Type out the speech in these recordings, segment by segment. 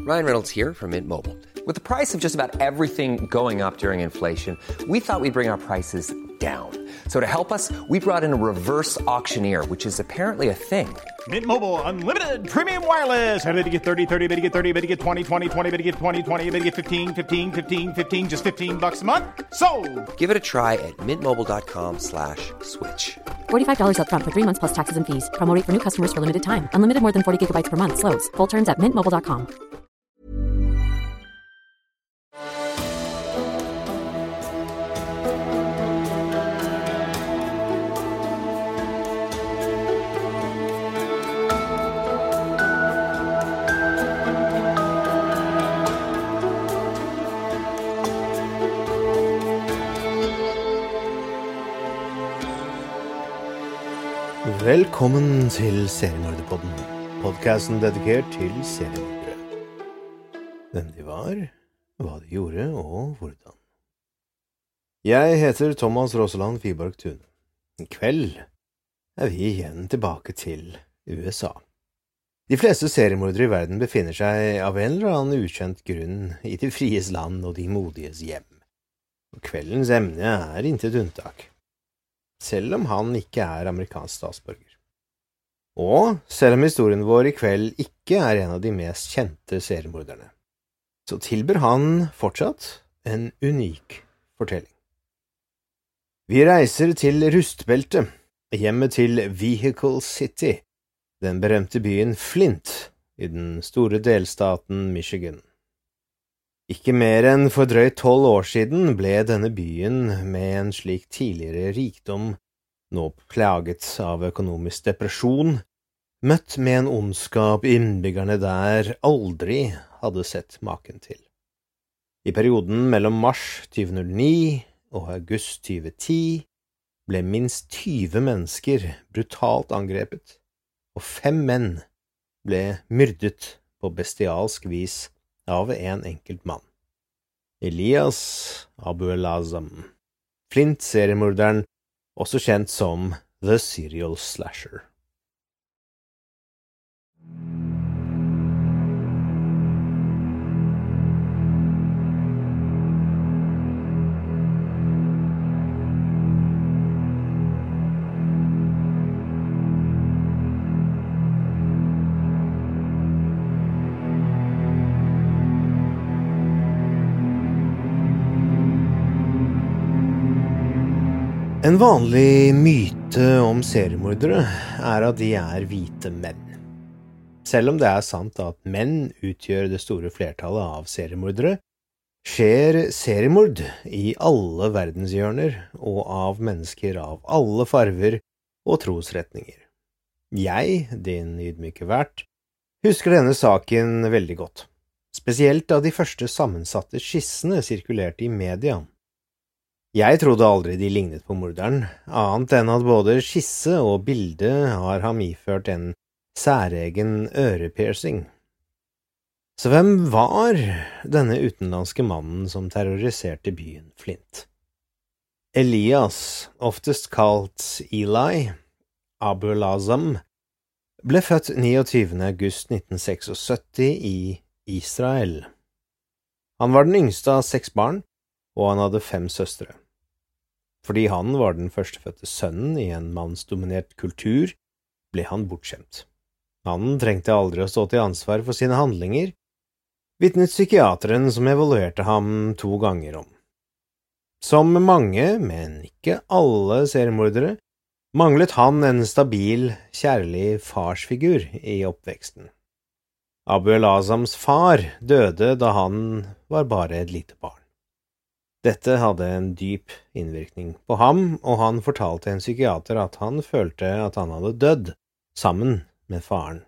Ryan Reynolds here from Mint Mobile. With the price of just about everything going up during inflation, we thought we'd bring our prices down. So to help us, we brought in a reverse auctioneer, which is apparently a thing. Mint Mobile Unlimited Premium Wireless. How to get 30, 30, bit to get 30, bit to get 20, 20, 20, bit to get 20, 20, bit to get 15, 15, 15, 15, just $15 a month? Sold! Give it a try at mintmobile.com/switch. $45 up front for 3 months plus taxes and fees. Promo rate for new customers for limited time. Unlimited more than 40 gigabytes per month. Slows full terms at mintmobile.com. Velkommen til Seriemorderpodden, podcasten dedikert til seriemordere. Hvem de var, hva de gjorde og hvordan. Jeg heter Thomas Rosseland Fiborg Thun. I kveld er vi igjen tilbake til USA. De fleste seriemordere i verden befinner seg av en eller annen ukjent grunn i de fries land og de modiges hjem. Og kveldens emne er intet unntak. Selv om han ikke er amerikansk statsborger. Og selv om historien vår i kveld ikke er en av de mest kjente seriemorderne, så tilbyr han fortsatt en unik fortelling. Vi reiser til Rustbeltet, hjemmet til Vehicle City, den berømte byen Flint i den store delstaten Michigan. Ikke mer enn for drøyt 12 år siden ble denne byen med en slik tidligere rikdom, nå plaget av økonomisk depresjon, møtt med en ondskap innbyggerne der aldri hadde sett maken til. I perioden mellom mars 2009 og august 2010 ble minst 20 mennesker brutalt angrepet, og 5 menn ble myrdet på bestialsk vis av en enkelt mann. Elias Abu el-Azam, Flint-seriemorderen, også kjent som The Serial Slasher. En vanlig myte om seriemordere er at de er hvite menn. Selv om det er sant at menn utgjør det store flertallet av seriemordere, skjer seriemord i alle verdenshjørner og av mennesker av alle farver og trosretninger. Jeg, din ydmyke vert, husker denne saken veldig godt, spesielt da de første sammensatte skissene sirkulerte i media. Jeg trodde aldri de lignet på morderen, annet enn at både skisse og bilde har ham iført en særegen ørepiercing. Så hvem var denne utenlandske mannen som terroriserte byen Flint? Elias, oftest kalt Eli, Abu el-Azam, ble født 29. august 1976 i Israel. Han var den yngste av 6 barn, og han hadde 5 søstre. Fordi han var den førstefødte sønnen i en mannsdominert kultur, ble han bortskjemt. Han trengte aldri å stå til ansvar for sine handlinger, vitnet psykiateren som evaluerte ham 2 ganger om. Som mange, men ikke alle seriemordere, manglet han en stabil, kjærlig farsfigur i oppveksten. Abu el-Azams far døde da han var bare et lite barn. Dette hadde en dyp innvirkning på ham, og han fortalte en psykiater at han følte at han hadde dødd sammen med faren.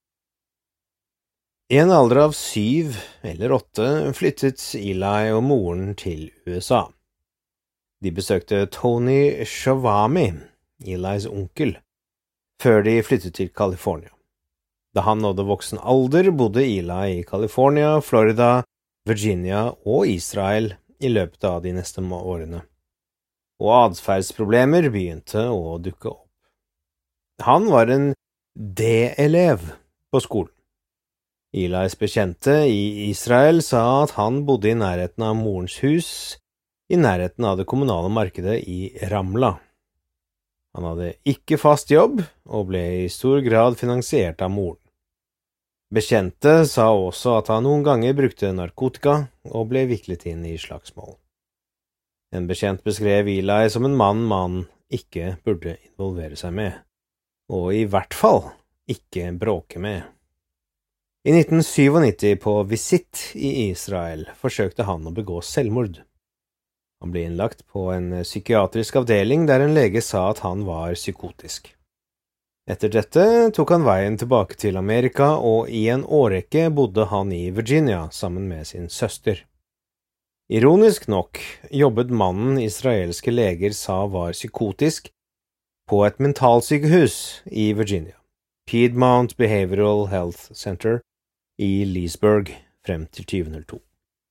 I en alder av 7 eller 8 flyttet Eli og moren til USA. De besøkte Tony Shavami, Elis onkel, før de flyttet til California. Da han nådde voksen alder, bodde Eli i California, Florida, Virginia og Israel i løpet av de neste årene, og adferdsproblemer begynte å dukke opp. Han var en D-elev på skolen. Elis bekjente i Israel sa at han bodde i nærheten av morens hus, i nærheten av det kommunale markedet i Ramla. Han hadde ikke fast jobb, og ble i stor grad finansiert av moren. Bekjente sa også at han noen ganger brukte narkotika og ble viklet inn i slagsmål. En bekjent beskrev Eli som en mann man ikke burde involvere seg med, og i hvert fall ikke bråke med. I 1997 på visitt i Israel forsøkte han å begå selvmord. Han ble innlagt på en psykiatrisk avdeling der en lege sa at han var psykotisk. Etter dette tok han veien tilbake til Amerika, og i en årrekke bodde han i Virginia sammen med sin søster. Ironisk nok jobbet mannen israelske leger sa var psykotisk på et mentalsykehus i Virginia, Piedmont Behavioral Health Center i Leesburg, frem til 2002.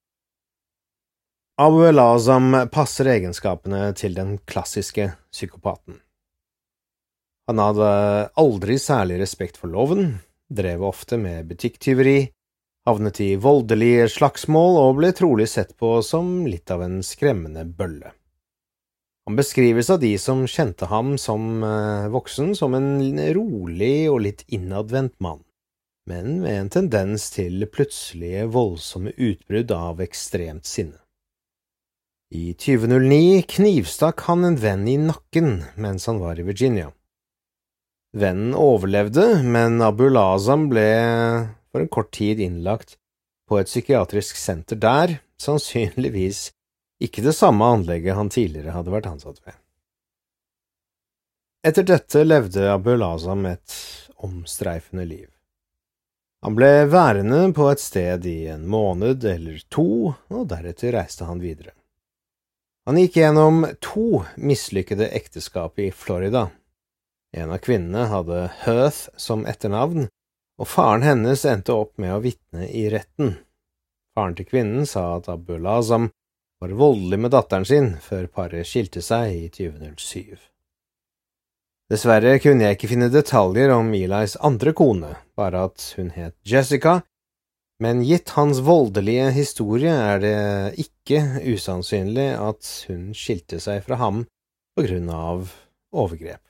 Abu el-Azam passer egenskapene til den klassiske psykopaten. Han hadde aldri særlig respekt for loven, drev ofte med butikktyveri, havnet i voldelige slagsmål og ble trolig sett på som litt av en skremmende bølle. Han beskrives av de som kjente ham som voksen som en rolig og litt innadvendt mann, men med en tendens til plutselige voldsomme utbrudd av ekstremt sinne. I 2009 knivstakk han en venn i nakken mens han var i Virginia. Vennen overlevde, men Abu el-Azam ble for en kort tid innlagt på et psykiatrisk senter der, sannsynligvis ikke det samme anlegget han tidligere hadde vært ansatt ved. Etter dette levde Abu el-Azam et omstreifende liv. Han ble værende på et sted i en måned eller to, og deretter reiste han videre. Han gikk gjennom 2 mislykkede ekteskap i Florida. En av kvinnene hadde Heath som etternavn, og faren hennes endte opp med å vitne i retten. Faren til kvinnen sa at Abu el-Azam var voldelig med datteren sin før paret skilte seg i 2007. Dessverre kunne jeg ikke finne detaljer om Elis andre kone, bare at hun het Jessica, men gitt hans voldelige historie er det ikke usannsynlig at hun skilte seg fra ham på grunn av overgrep.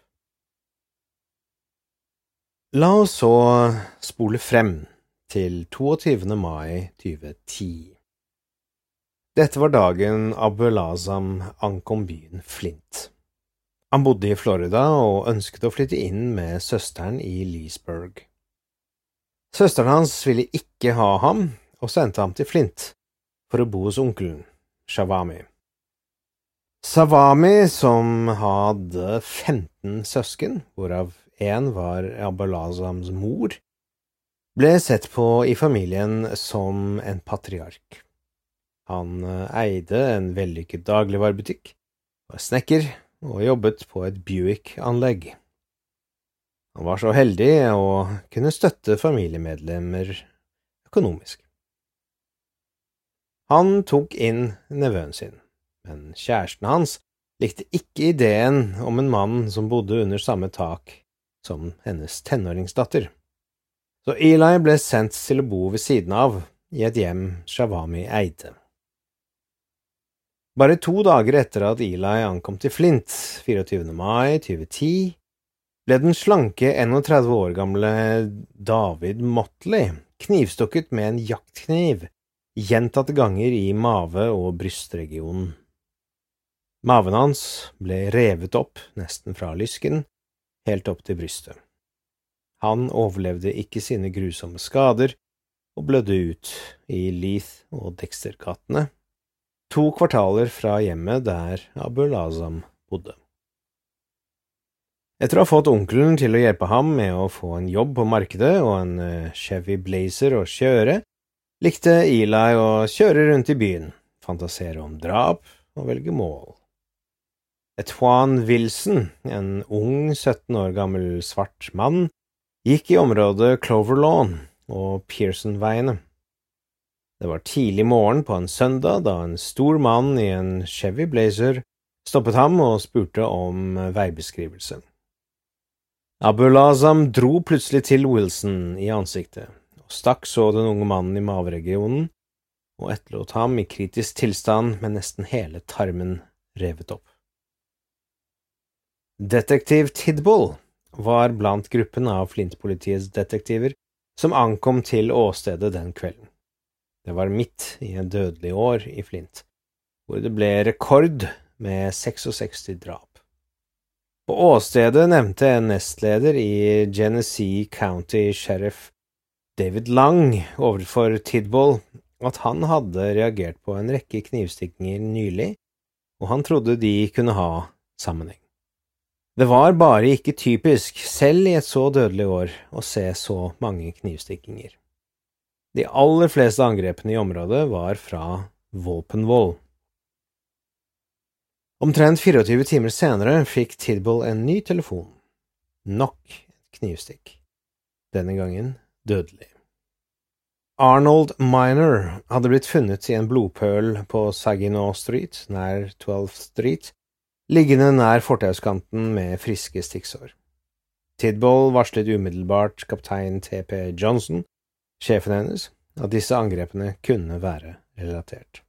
La oss så spole frem til 22. mai 2010. Dette var dagen Abu el-Azam ankom byen Flint. Han bodde i Florida og ønsket å flytte inn med søsteren i Leesburg. Søsteren hans ville ikke ha ham og sendte ham til Flint for å bo hos onkelen, Shawami. Shawami, som hadde 15 søsken, hvorav en var Abu el-Azams mor, ble sett på i familien som en patriark. Han eide en vellykket dagligvarebutikk, var snekker og jobbet på et Buick-anlegg. Han var så heldig å kunne støtte familiemedlemmer økonomisk. Han tok inn nevøen sin, men kjæresten hans likte ikke ideen om en mann som bodde under samme tak som hennes tenåringsdatter. Så Eli ble sendt til å bo ved siden av i et hjem Shawami eide. Bare 2 dager etter at Eli ankom til Flint, 24. mai 2010, ble den slanke 31 år gamle David Motley knivstukket med en jaktkniv gjentatte ganger i mave- og brystregionen. Maven hans ble revet opp nesten fra lysken, helt opp til brystet. Han overlevde ikke sine grusomme skader og blødde ut i Leith og Dexter-gatene, 2 kvartaler fra hjemmet der Abu el-Azam bodde. Etter å ha fått onkelen til å hjelpe ham med å få en jobb på markedet og en Chevy Blazer å kjøre, likte Eli å kjøre rundt i byen, fantasere om drap og velge mål. Etwan Wilson, en ung 17 år gammel svart mann, gikk i området Clover Lawn og Pearson-veiene. Det var tidlig morgen på en søndag da en stor mann i en Chevy Blazer stoppet ham og spurte om veibeskrivelse. Abu el-Azam dro plutselig til Wilson i ansiktet, og stakk så den unge mannen i maveregionen, og etterlot ham i kritisk tilstand med nesten hele tarmen revet opp. Detektiv Tidball var blant gruppen av Flint-politiets detektiver som ankom til åstedet den kvelden. Det var midt i en dødelig år i Flint, hvor det ble rekord med 66 drap. På åstedet nevnte en nestleder i Genesee County Sheriff David Lang overfor Tidball at han hadde reagert på en rekke knivstikkinger nylig, og han trodde de kunne ha sammenheng. Det var bare ikke typisk, selv i et så dødelig år, å se så mange knivstikkinger. De aller fleste angrepene i området var fra våpenvold. Omtrent 24 timer senere fikk Tidball en ny telefon. Nok et knivstikk. Denne gangen dødelig. Arnold Miner hadde blitt funnet i en blodpøl på Saginaw Street, nær 12th Street, liggende nær fortauskanten med friske stikksår. Tidball varslet umiddelbart kaptein T.P. Johnson, sjefen hennes, at disse angrepene kunne være relatert.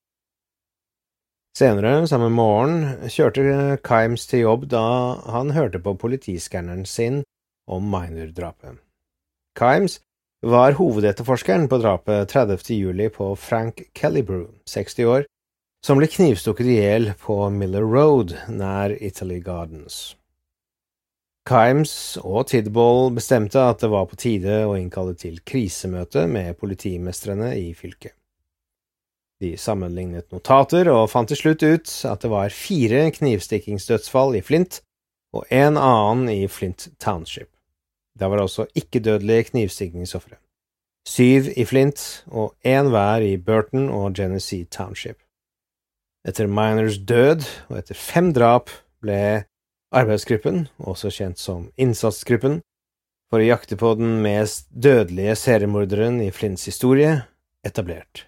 Senere, samme morgen, kjørte Kimes til jobb da han hørte på politiskanneren sin om Miner-drapet. Kimes var hovedetterforskeren på drapet 30. juli på Frank Kellybrew, 60 år, som ble knivstukket ihjel på Miller Road, nær Italy Gardens. Kimes og Tidball bestemte at det var på tide å innkalle til krisemøte med politimestrene i fylket. De sammenlignet notater og fant til slutt ut at det var 4 knivstikkingsdødsfall i Flint og en annen i Flint Township. Det var også ikke-dødelige knivstikkingsofre. 7 i Flint og 1 hver i Burton og Genesee Township. Etter Miners død og etter 5 drap ble arbeidsgruppen, også kjent som innsatsgruppen, for å jakte på den mest dødelige seriemorderen i Flints historie, etablert.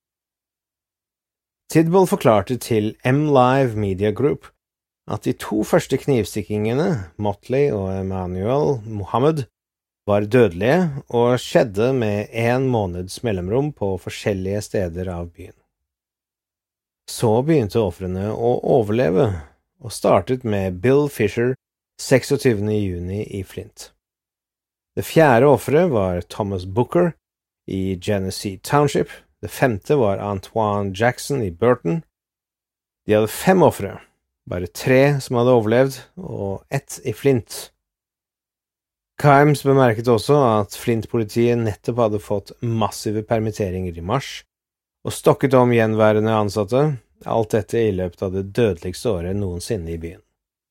Tidball forklarte til M-Live Media Group at de 2 første knivstikkingene, Motley og Emmanuel Mohammed, var dødelige og skjedde med 1 måneds mellomrom på forskjellige steder av byen. Så begynte ofrene å overleve, og startet med Bill Fisher 26. juni i Flint. Det 4. offeret var Thomas Booker i Genesee Township, det 5. var Antoine Jackson i Burton. De hadde 5 offere, bare 3 som hadde overlevd, og 1 i Flint. Kimes bemerket også at Flint-politiet nettopp hadde fått massive permitteringer i mars, og stokket om gjenværende ansatte, alt dette i løpet av det dødeligste året noensinne i byen.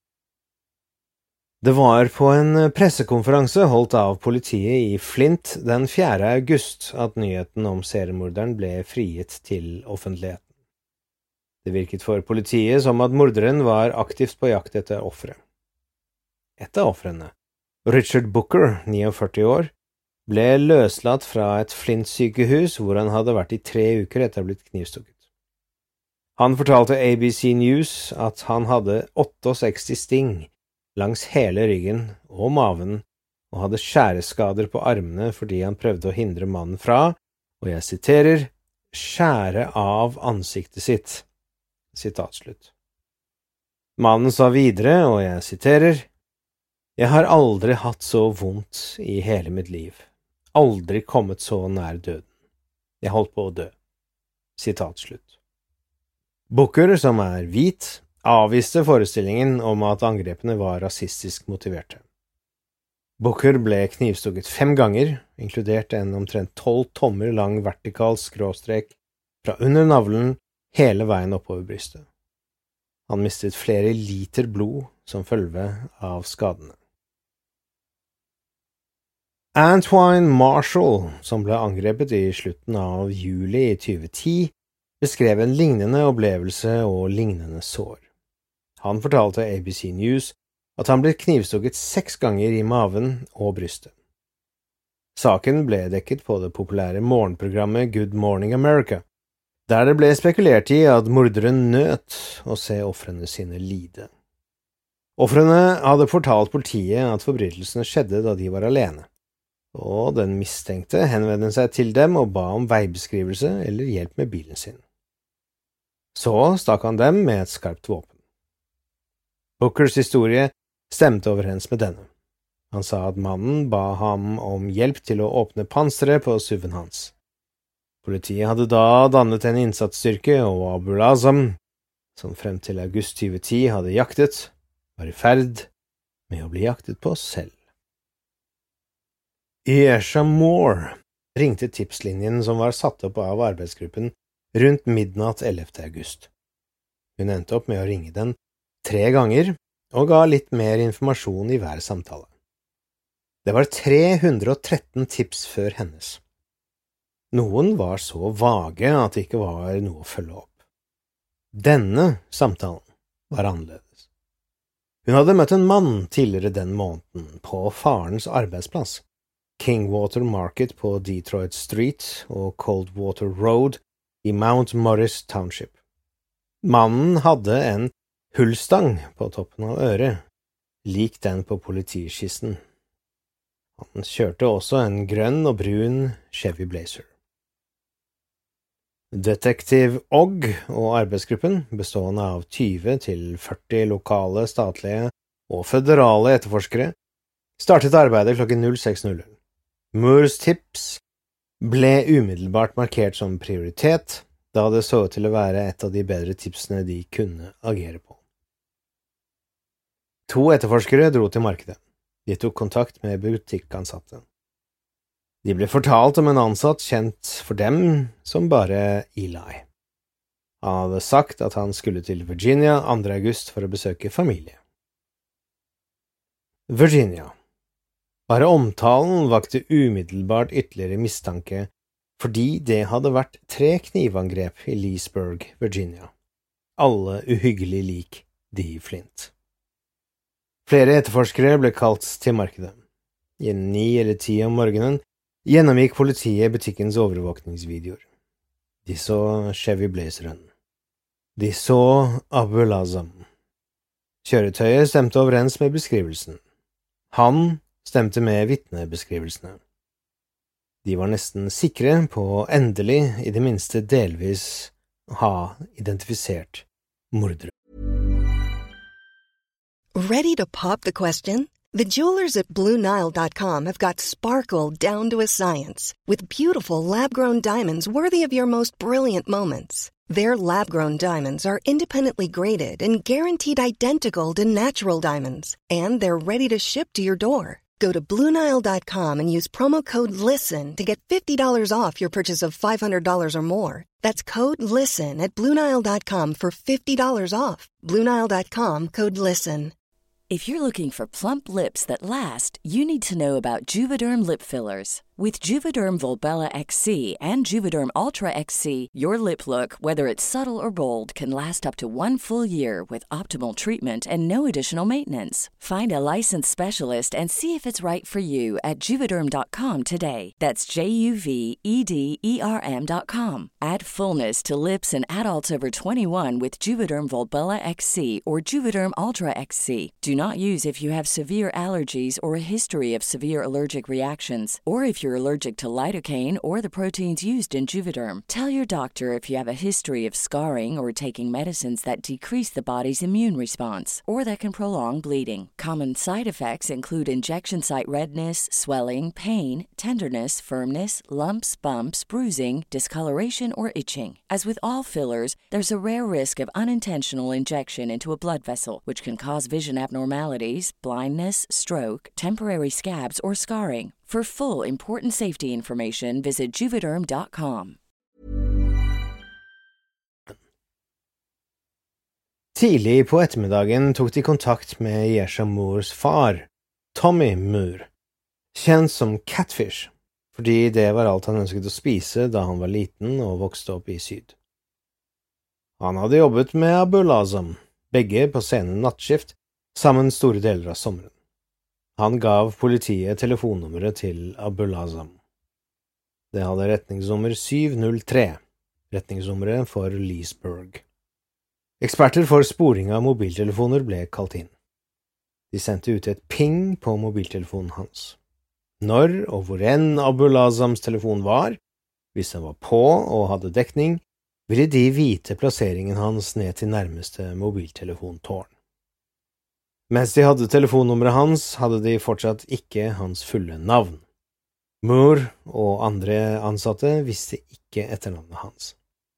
Det var på en pressekonferanse holdt av politiet i Flint den 4. august at nyheten om seriemorderen ble frigitt til offentligheten. Det virket for politiet som at morderen var aktivt på jakt etter offeret. Et av offrene, Richard Booker, 49 år, ble løslatt fra et Flint-sykehus hvor han hadde vært i 3 uker etter å ha blitt knivstukket. Han fortalte ABC News at han hadde 68 sting langs hele ryggen og maven og hadde skjæreskader på armene fordi han prøvde å hindre mannen fra, og jeg siterer, skjære av ansiktet sitt. Sitatslutt. Mannen sa videre, og jeg siterer, jeg har aldri hatt så vondt i hele mitt liv. Aldri kommet så nær døden. Jeg holdt på å dø. Sitatslutt. Booker, som er hvit, avviste forestillingen om at angrepene var rasistisk motiverte. Booker ble knivstukket 5 ganger, inkludert en omtrent 12 tommer lang vertikal skråstrek fra under navlen hele veien oppover brystet. Han mistet flere liter blod som følge av skadene. Antoine Marshall, som ble angrepet i slutten av juli i 2010, beskrev en lignende opplevelse og lignende sår. Han fortalte ABC News at han ble knivstukket 6 ganger i maven og brystet. Saken ble dekket på det populære morgenprogrammet Good Morning America, der det ble spekulert i at morderen nøt å se ofrene sine lide. Ofrene hadde fortalt politiet at forbrytelsene skjedde da de var alene, og den mistenkte henvendte seg til dem og ba om veibeskrivelse eller hjelp med bilen sin. Så stakk han dem med et skarpt våpen. Bookers historie stemte overens med denne. Han sa at mannen ba ham om hjelp til å åpne panseret på SUV-en hans. Politiet hadde da dannet en innsatsstyrke, og Abu al-Azam, som frem til august 2010 hadde jaktet, var i ferd med å bli jaktet på selv. Yesha Moore ringte tipslinjen som var satt opp av arbeidsgruppen rundt midnatt 11. august. Hun endte opp med å ringe den 3 ganger og ga litt mer informasjon i hver samtale. Det var 313 tips før hennes. Noen var så vage at det ikke var noe å følge opp. Denne samtalen var annerledes. Hun hadde møtt en mann tidligere den måneden på farens arbeidsplass, Kingwater Market på Detroit Street og Coldwater Road i Mount Morris Township. Mannen hadde en hullstang på toppen av øret, lik den på politiskissen. Han kjørte også en grønn og brun Chevy Blazer. Detektiv Ogg og arbeidsgruppen, bestående av 20 til 40 lokale, statlige og føderale etterforskere, startet arbeidet klokken 06:00. Moores tips ble umiddelbart markert som prioritet, da det så ut til å være et av de bedre tipsene de kunne agere på. 2 etterforskere dro til markedet. De tok kontakt med butikkansatte. De ble fortalt om en ansatt kjent for dem som bare Eli. Han hadde sagt at han skulle til Virginia 2. august for å besøke familie. Virginia. Bare omtalen vakte umiddelbart ytterligere mistanke fordi det hadde vært 3 knivangrep i Leesburg, Virginia. Alle uhyggelig lik de Flint. Flere etterforskere ble kalt til markedet. I 9 eller 10 om morgenen gjennomgikk politiet butikkens overvåkningsvideoer. De så Chevy Blazeren. De så Abu al-Azam. Kjøretøyet stemte overens med beskrivelsen. Han stemte med vitnebeskrivelsene. De var nesten sikre på å endelig, i det minste delvis, ha identifisert mordere. Ready to pop the question? The jewelers at BlueNile.com have got sparkle down to a science with beautiful lab-grown diamonds worthy of your most brilliant moments. Their lab-grown diamonds are independently graded and guaranteed identical to natural diamonds, and they're ready to ship to your door. Go to BlueNile.com and use promo code LISTEN to get $50 off your purchase of $500 or more. That's code LISTEN at BlueNile.com for $50 off. BlueNile.com, code LISTEN. If you're looking for plump lips that last, you need to know about Juvederm lip fillers. With Juvederm Volbella XC and Juvederm Ultra XC, your lip look, whether it's subtle or bold, can last up to 1 full year with optimal treatment and no additional maintenance. Find a licensed specialist and see if it's right for you at Juvederm.com today. That's JUVEDERM.com. Add fullness to lips in adults over 21 with Juvederm Volbella XC or Juvederm Ultra XC. Do not use if you have severe allergies or a history of severe allergic reactions, or if you're allergic to lidocaine or the proteins used in Juvederm. Tell your doctor if you have a history of scarring or taking medicines that decrease the body's immune response or that can prolong bleeding. Common side effects include injection site redness, swelling, pain, tenderness, firmness, lumps, bumps, bruising, discoloration, or itching. As with all fillers, there's a rare risk of unintentional injection into a blood vessel, which can cause vision abnormalities, blindness, stroke, temporary scabs, or scarring. For full important safety information, visit Juvederm.com. Tidlig på ettermiddagen tok de kontakt med Yesha Moores far, Tommy Moore, kjent som Catfish, fordi det var alt han ønsket å spise da han var liten og vokste opp i syd. Han hadde jobbet med Abu al-Azam, begge på sene nattskift, sammen store deler av sommeren. Han gav politiet telefonnummeret til Abu al-Azam. Det hadde retningsnummer 703, retningsnummeret for Leesburg. Eksperter for sporing av mobiltelefoner ble kalt inn. De sendte ut et ping på mobiltelefonen hans. Når og hvor enn Abul Azams telefon var, hvis den var på og hadde dekning, ville de vite plasseringen hans ned til nærmeste mobiltelefontårn. Mens de hadde telefonnummeret hans, hadde de fortsatt ikke hans fulle navn. Moore og andre ansatte visste ikke etternavnet hans.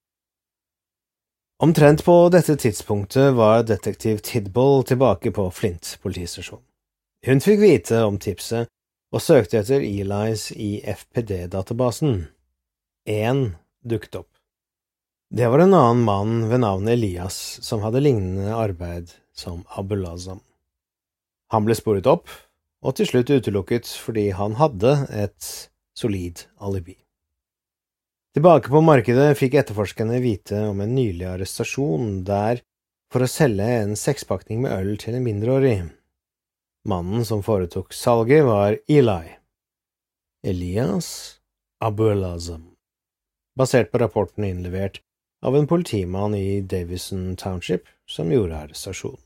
Omtrent på dette tidspunktet var detektiv Tidball tilbake på Flint politistasjon. Hun fikk vite om tipset og søkte etter Eli's i FPD-databasen. En dukket opp. Det var en annen mann ved navn Elias som hadde lignende arbeid som Abul Azam. Han ble sporet opp, og til slutt utelukket fordi han hadde et solid alibi. Tilbake på markedet fikk etterforskerne vite om en nylig arrestasjon der for å selge en 6-pakning med øl til en mindreårig. Mannen som foretok salget var Eli. Elias Abul Azam, basert på rapporten innlevert av en politimann i Davison Township som gjorde arrestasjonen.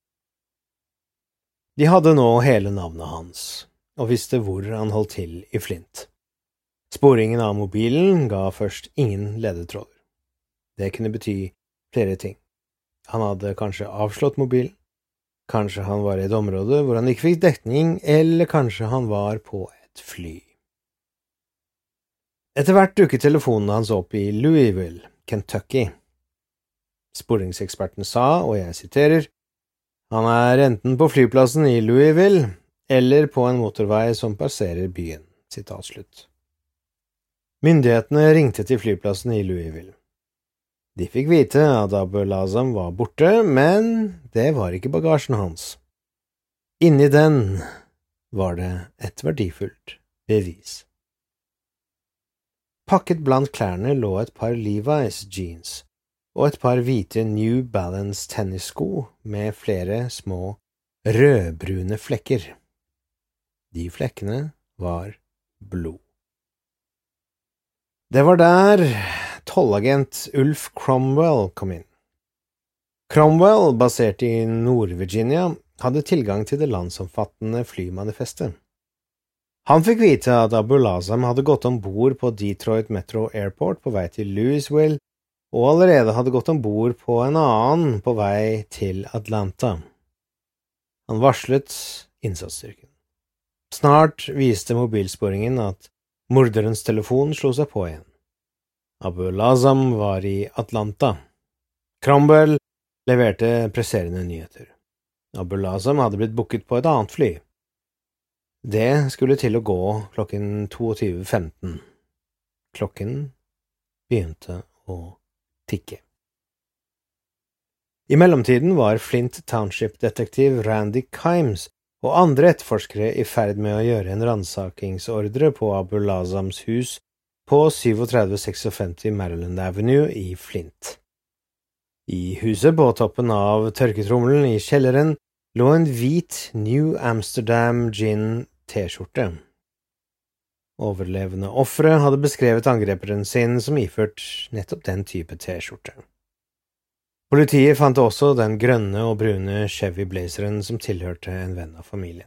De hadde nå hele navnet hans, og visste hvor han holdt til i Flint. Sporingen av mobilen ga først ingen ledetråder. Det kunne bety flere ting. Han hadde kanskje avslått mobilen, kanskje han var i et område hvor han ikke fikk dekning, eller kanskje han var på et fly. Etter hvert dukket telefonen hans opp i Louisville, Kentucky. Sporingseksperten sa, og jeg siterer, «Han er enten på flyplassen i Louisville, eller på en motorvei som passerer byen», sitat slutt. Myndighetene ringte til flyplassen i Louisville. De fikk vite at Abul Azam var borte, men det var ikke bagasjen hans. Inni den var det et verdifullt bevis. Pakket blant klærne lå et par Levi's jeans og et par hvite New Balance tennissko med flere små rødbrune flekker. De flekkene var blod. Det var der tollagent Ulf Cromwell kom inn. Cromwell, basert i Nord-Virginia, hadde tilgang til det landsomfattende flymanifestet. Han fikk vite at Abul Azam hadde gått ombord på Detroit Metro Airport på vei til Louisville, og allerede hadde gått ombord på en annen på vei til Atlanta. Han varslet innsatsstyrken. Snart viste mobilsporingen at morderens telefon slo seg på igjen. Abul Azam var i Atlanta. Cromwell leverte presserende nyheter. Abul Azam hadde blitt booket på et annet fly. Det skulle til å gå klokken 22:15. Klokken begynte å tikke. I mellomtiden var Flint Township-detektiv Randy Kimes og andre etterforskere i ferd med å gjøre en ransakingsordre på Abul Azams hus på 3756 Maryland Avenue i Flint. I huset på toppen av tørketrommelen i kjelleren lå en hvit New Amsterdam Gin t-skjorte. Overlevende offere hadde beskrevet angreperen sin som iført nettopp den type t-skjorte. Politiet fant også den grønne og brune Chevy Blazeren som tilhørte en venn av familien.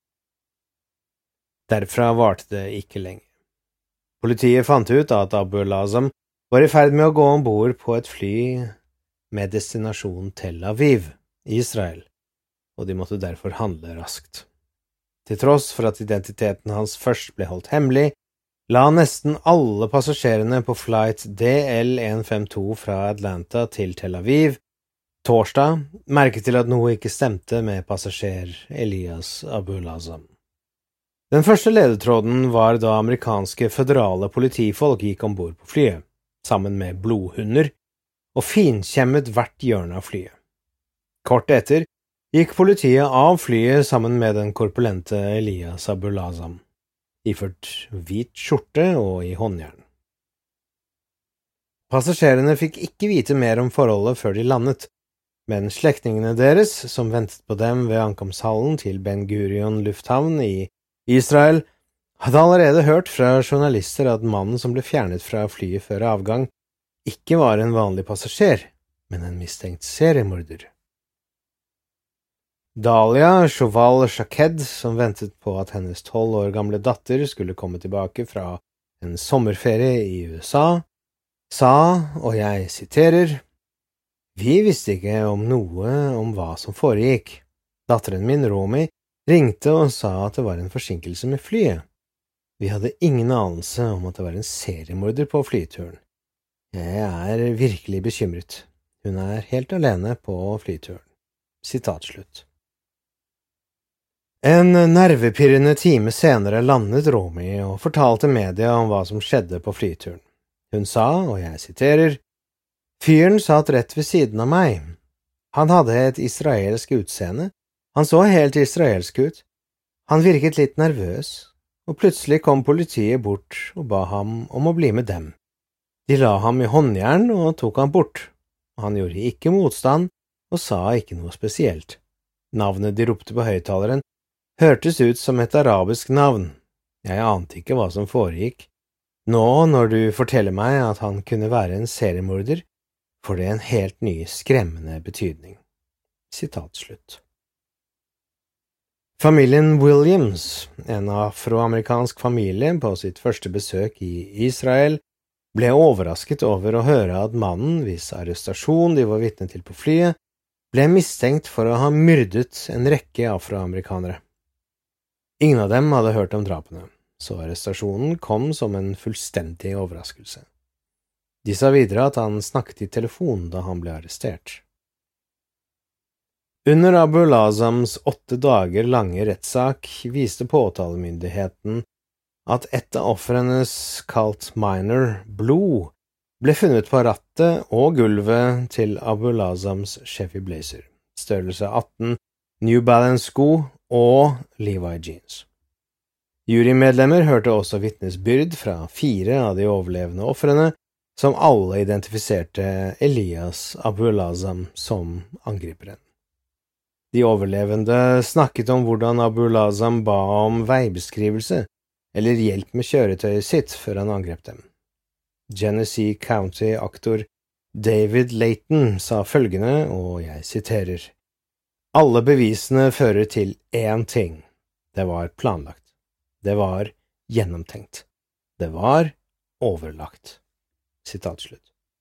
Derfra varte det ikke lenge. Politiet fant ut at Abul Azam var i ferd med å gå ombord på et fly med destinasjon Tel Aviv, Israel, og de måtte derfor handle raskt. Til tross for at identiteten hans først ble holdt hemmelig, la nesten alle passasjerene på flight DL152 fra Atlanta til Tel Aviv torsdag merke til at noe ikke stemte med passasjer Elias Abul Azam. Den første ledetråden var da amerikanske føderale politifolk gikk ombord på flyet, sammen med blodhunder, og finkjemmet hvert hjørne av flyet. Kort etter gikk politiet av flyet sammen med den korpulente Elias Abul Azam, iført hvit skjorte og i håndjern. Passasjerene fikk ikke vite mer om forholdet før de landet, men slektningene deres, som ventet på dem ved ankomsthallen til Ben Gurion lufthavn i Israel, hadde allerede hørt fra journalister at mannen som ble fjernet fra flyet før avgang, ikke var en vanlig passasjer, men en mistenkt seriemorder. Dahlia Choval-Shaked, som ventet på at hennes 12 år gamle datter skulle komme tilbake fra en sommerferie i USA, sa, og jeg siterer, «Vi visste ikke om noe om hva som foregikk. Datteren min, Romy, ringte og sa at det var en forsinkelse med flyet. Vi hadde ingen anelse om at det var en seriemorder på flyturen. Jeg er virkelig bekymret. Hun er helt alene på flyturen.» Sitat slutt. En nervepirrende time senere landet Romy og fortalte media om hva som skjedde på flyturen. Hun sa, og jeg siterer, «Fyren satt rett ved siden av meg. Han hadde et israelsk utseende. Han så helt israelsk ut. Han virket litt nervøs, og plutselig kom politiet bort og ba ham om å bli med dem. De la ham i håndjern og tok ham bort. Han gjorde ikke motstand og sa ikke noe spesielt. Navnet de ropte på høyttaleren hørtes ut som et arabisk navn. Jeg ante ikke hva som foregikk. Nå, når du forteller meg at han kunne være en seriemorder, får det en helt ny, skremmende betydning.» Sitat slutt. Familien Williams, en afroamerikansk familie på sitt første besøk i Israel, ble overrasket over å høre at mannen, hvis arrestasjon de var vitne til på flyet, ble mistenkt for å ha myrdet en rekke afroamerikanere. Ingen av dem hadde hørt om drapene, så arrestasjonen kom som en fullstendig overraskelse. De sa videre at han snakket i telefon da han ble arrestert. Under Abu al-Azams 8 dager lange rettssak viste påtalemyndigheten at et av ofrenes, kalt Minor Blue, ble funnet på rattet og gulvet til Abu al-Azams Chevy Blazer, størrelse 18, New Balance sko og Levi jeans. Jurymedlemmer hørte også vitnesbyrd fra 4 av de overlevende ofrene, som alle identifiserte Elias Abu al-Azam som angriperen. De overlevende snakket om hvordan Abu al-Azam ba om veibeskrivelse eller hjelp med kjøretøyet sitt før han angrep dem. Genesee County-aktor David Layton sa følgende, og jeg siterer, «Alle bevisene fører til én ting. Det var planlagt. Det var gjennomtenkt. Det var overlagt.» Sitat slutt.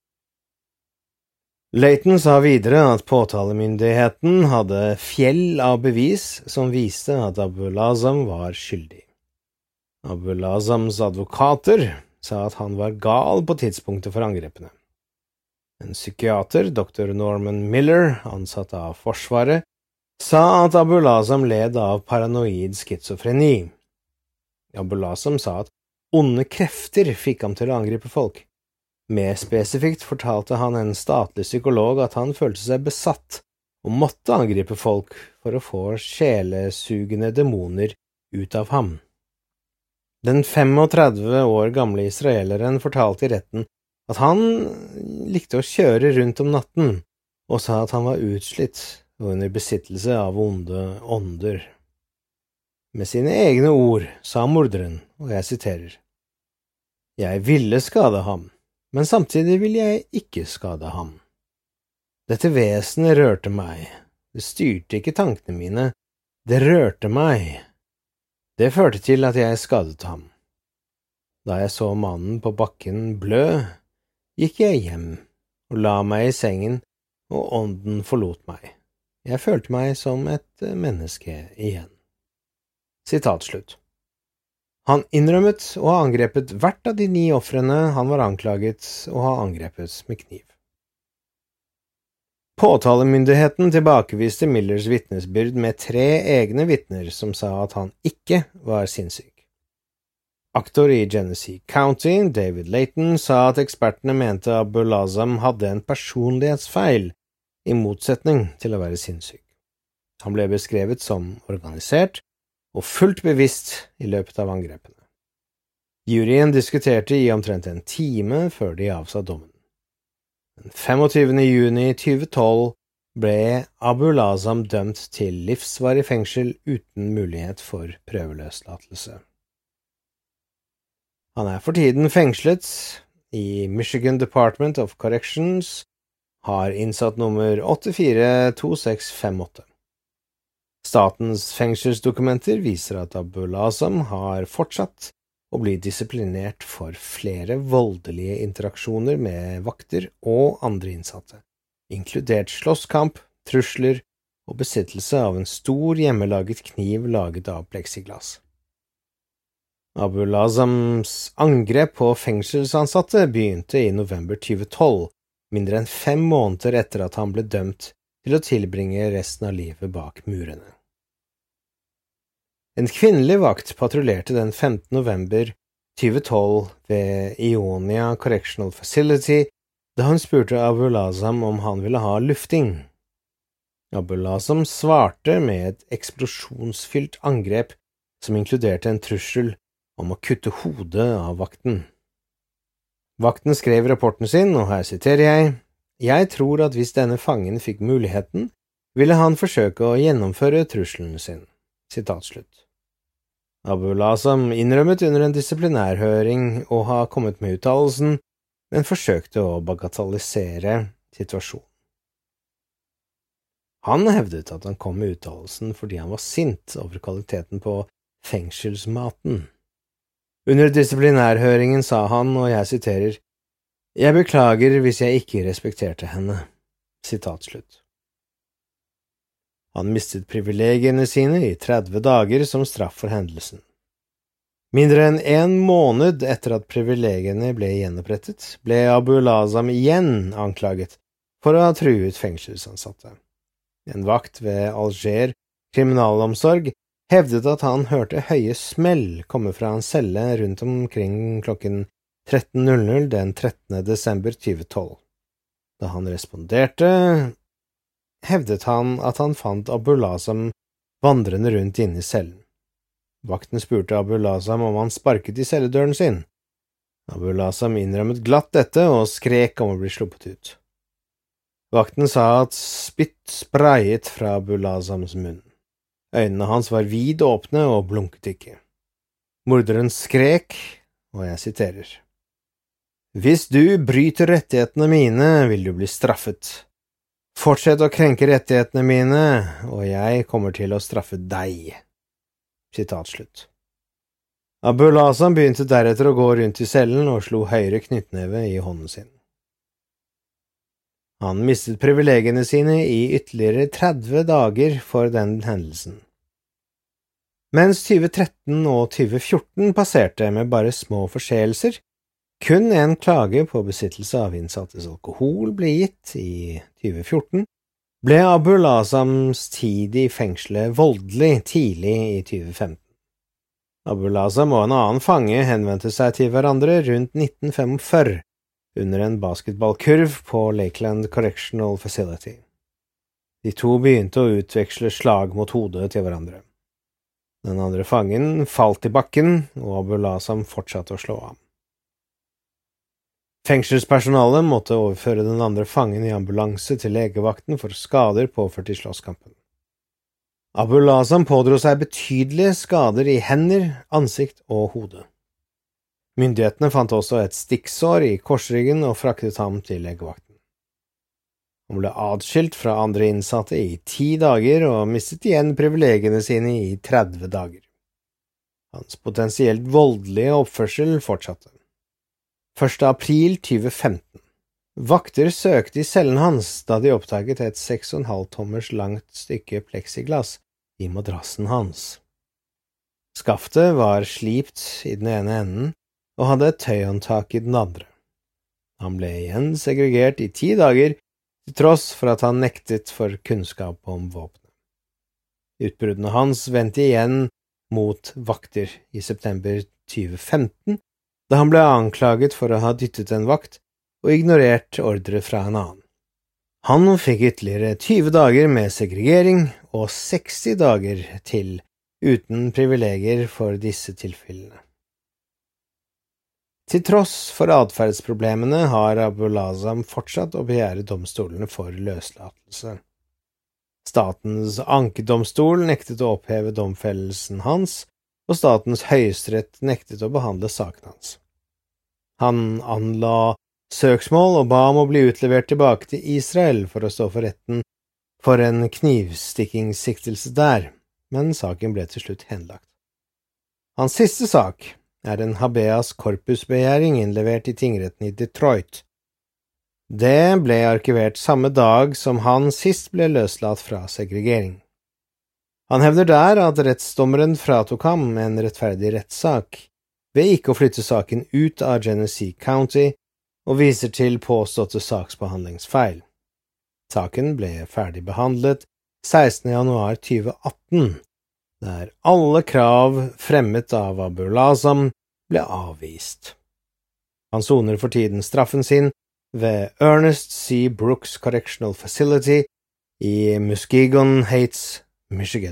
Layton sa videre at påtalemyndigheten hadde fjell av bevis som viste at Abu al-Azam var skyldig. Abu al-Azams advokater sa at han var gal på tidspunktet for angrepene. En psykiater, Dr. Norman Miller, ansatt av Forsvaret, sa at Abu al-Azam led av paranoid schizofreni. Abu al-Azam sa at onde krefter fikk ham til å angripe folk. Mer spesifikt fortalte han en statlig psykolog at han følte seg besatt og måtte angripe folk for å få sjelesugende demoner ut av ham. Den 35 år gamle israeleren fortalte i retten at han likte å kjøre rundt om natten, og sa at han var utslitt og under besittelse av onde ånder. Med sine egne ord sa morderen, og jeg siterer, «Jeg ville skade ham, men samtidig ville jeg ikke skade ham. Dette vesenet rørte meg, det styrte ikke tankene mine, det rørte meg. Det førte til at jeg skadet ham. Da jeg så mannen på bakken blø, gikk jeg hjem og la meg i sengen, og ånden forlot meg. Jeg følte meg som et menneske igjen.» Sitat slutt. Han innrømmet å ha angrepet hvert av de 9 ofrene han var anklaget å ha angrepet med kniv. Påtalemyndigheten tilbakeviste Millers vitnesbyrd med 3 egne vitner som sa at han ikke var sinnssyk. Aktor i Genesee County, David Layton, sa at ekspertene mente Abu al-Azam hadde en personlighetsfeil, i motsetning til å være sinnssyk. Han ble beskrevet som organisert og fullt bevisst i løpet av angrepene. Juryen diskuterte i omtrent en time før de avsa dommen. Den 25. juni 2012 ble Abu al-Azam dømt til livsvarig fengsel uten mulighet for prøveløslatelse. Han er for tiden fengslet i Michigan Department of Corrections, har innsatt nummer 842658. Statens fengselsdokumenter viser at Abu al-Azam har fortsatt å bli disiplinert for flere voldelige interaksjoner med vakter og andre innsatte, inkludert slåsskamp, trusler og besittelse av en stor hjemmelaget kniv laget av pleksiglass. Abu al-Azams angrep på fengselsansatte begynte i november 2012, mindre enn 5 måneder etter at han ble dømt til å tilbringe resten av livet bak murene. En kvinnelig vakt patruljerte den 15. november 2012 ved Ionia Correctional Facility da hun spurte Abu al-Azam om han ville ha lufting. Abu al-Azam svarte med et eksplosjonsfylt angrep som inkluderte en trussel om å kutte hodet av vakten. Vakten skrev rapporten sin, og her siterer jeg: «Jeg tror at hvis denne fangen fikk muligheten, ville han forsøke å gjennomføre trusselen sin.» Sitatslutt. Abu al-Azam innrømmet under en disiplinærhøring å ha kommet med uttalelsen, men forsøkte å bagatellisere situasjonen. Han hevdet at han kom med uttalelsen fordi han var sint over kvaliteten på fengselsmaten. Under disiplinærhøringen sa han, og jeg siterer, «Jeg beklager hvis jeg ikke respekterte henne.» Sitatslutt. Han mistet privilegiene sine i 30 dager som straff for hendelsen. Mindre enn 1 måned etter at privilegiene ble gjenopprettet, ble Abu al-Azam igjen anklaget for å ha truet fengselsansatte. En vakt ved Alger kriminalomsorg hevdet at han hørte høye smell komme fra hans celle rundt omkring klokken 13:00 den 13. desember 2012. Da han responderte, hevdet han at han fant Abu al-Azam vandrende rundt inne i cellen. Vakten spurte Abu al-Azam om han sparket i celledøren sin. Abu al-Azam innrømmet glatt dette og skrek om å bli sluppet ut. Vakten sa at spytt sprayet fra Abu al-Azams munn. Øynene hans var vid åpne og blunket ikke. Morderen skrek, og jeg siterer, «Hvis du bryter rettighetene mine, vil du bli straffet. Fortsett å krenke rettighetene mine, og jeg kommer til å straffe deg.» Sitatslutt. Abu al-Azam begynte deretter å gå rundt i cellen og slo høyre knyttneve i hånden sin. Han mistet privilegiene sine i ytterligere 30 dager for den hendelsen. Mens 2013 og 2014 passerte med bare små forseelser, kun en klage på besittelse av innsattes alkohol ble gitt i 2014, ble Abu al-Azams tid i fengselet voldelig tidlig i 2015. Abu al-Azam og en annen fange henvendte seg til hverandre rundt 1945 under en basketballkurv på Lakeland Correctional Facility. De to begynte å utveksle slag mot hodet til hverandre. Den andre fangen falt i bakken, og Abu al-Azam fortsatte å slå ham. Fengselspersonalet måtte overføre den andre fangen i ambulanse til legevakten for skader påført i slåsskampen. Abu al-Azam pådro seg betydelige skader i hender, ansikt og hode. Myndighetene fant også et stikksår i korsryggen og fraktet ham til legevakten. Han ble adskilt fra andre innsatte i 10 dager og mistet igjen privilegiene sine i 30 dager. Hans potensielt voldelige oppførsel fortsatte. 1. april 2015. Vakter søkte i cellen hans da de oppdaget et 6,5 tommers langt stykke pleksiglass i madrassen hans. Skaftet var slipt i den ene enden og hadde et tøyhåndtak i den andre. Han ble igjen segregert i 10 dager, til tross for at han nektet for kunnskap om våpenet. Utbruddene hans vendte igjen mot vakter i september 2015, da han ble anklaget for å ha dyttet en vakt og ignorert ordre fra en annen. Han fikk ytterligere 20 dager med segregering og 60 dager til uten privilegier for disse tilfellene. Til tross for atferdsproblemene har Abu al-Azam fortsatt å begjære domstolene for løslatelse. Statens ankedomstol nektet å oppheve domfellelsen hans, og statens høyesterett nektet å behandle saken hans. Han anla søksmål og ba om å bli utlevert tilbake til Israel for å stå for retten for en knivstikkingssiktelse der, men saken ble til slutt henlagt. Hans siste sak en habeas corpus-begjæring innlevert i tingretten i Detroit. Det ble arkivert samme dag som han sist ble løslatt fra segregering. Han hevder der at rettsdommeren fratok ham en rettferdig rettssak ved ikke å flytte saken ut av Genesee County og viser til påståtte saksbehandlingsfeil. Saken ble ferdig behandlet 16. januar 2018, der alle krav fremmet av Abul Azam ble avvist. Han soner for tiden straffen sin ved Ernest C. Brooks Correctional Facility i Muskegon Heights, Michigan.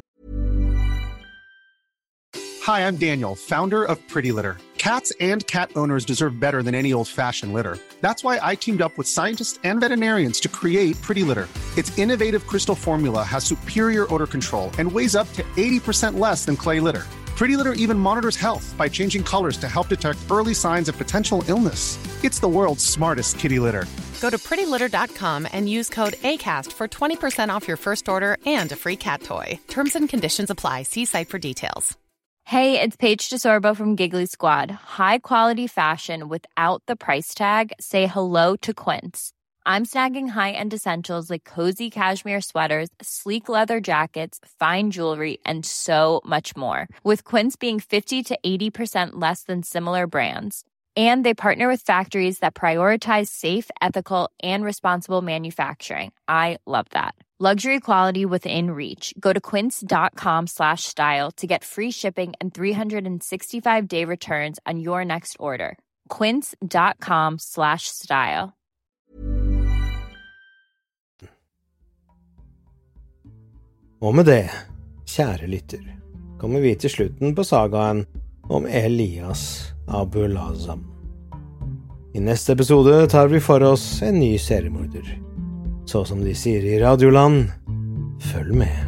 Hi, I'm Daniel, founder of Pretty Litter. Cats and cat owners deserve better than any old-fashioned litter. That's why I teamed up with scientists and veterinarians to create Pretty Litter. Its innovative crystal formula has superior odor control and weighs up to 80% less than clay litter. Pretty Litter even monitors health by changing colors to help detect early signs of potential illness. It's the world's smartest kitty litter. Go to prettylitter.com and use code ACAST for 20% off your first order and a free cat toy. Terms and conditions apply. See site for details. Hey, it's Paige DeSorbo from Giggly Squad. High quality fashion without the price tag. Say hello to Quince. I'm snagging high-end essentials like cozy cashmere sweaters, sleek leather jackets, fine jewelry, and so much more. With Quince being 50 to 80% less than similar brands. And they partner with factories that prioritize safe, ethical, and responsible manufacturing. I love that. Luxury quality within reach. Go to quince.com/style to get free shipping and 365-day returns on your next order. Quince.com/style. Og med det, kjære lytter, kommer vi til slutten på sagaen om Elias Abul Azam. I neste episode tar vi for oss en ny seriemorder. Så som de sier i Radioland, følg med.